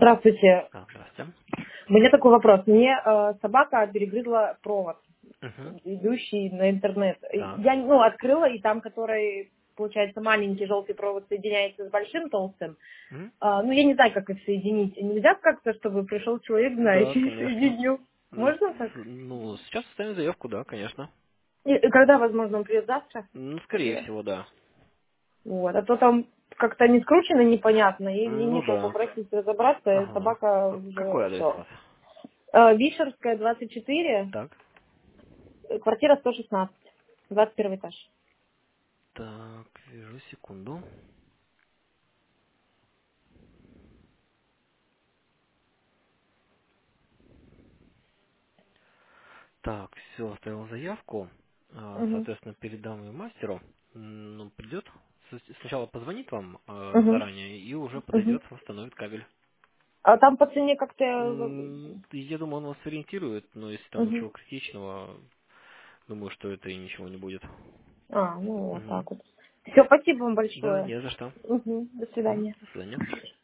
Здравствуйте. Здравствуйте. У меня такой вопрос. Мне собака перегрызла провод, Угу. идущий на интернет. Так. Я открыла, и там, который, получается, маленький желтый провод соединяется с большим толстым. Мгм. Я не знаю, как их соединить. Нельзя как-то, чтобы пришел человек, Да, знающий, и конечно. соединил? Можно так? Сейчас оставим заявку, да, конечно. И когда, возможно, он придет завтра? Скорее всего, да. Вот. А то там как-то не скручено непонятно, и мне Ну некого да. попросить разобраться, и Ага. собака Какой уже адрес у все. вас? Вишерская, 24. Так. Квартира 116, 21 этаж. Так, вижу, секунду. Так, все, оставил заявку. Угу. Соответственно, передам ее мастеру. Придет. Сначала позвонит вам Угу. заранее и уже Угу. подойдет, восстановит кабель. А там по цене как-то... Я думаю, он вас сориентирует, но если там Угу. ничего критичного, думаю, что это и ничего не будет. Вот Мгм. так вот. Все, спасибо вам Да, большое. не за что. Угу. До свидания. До свидания.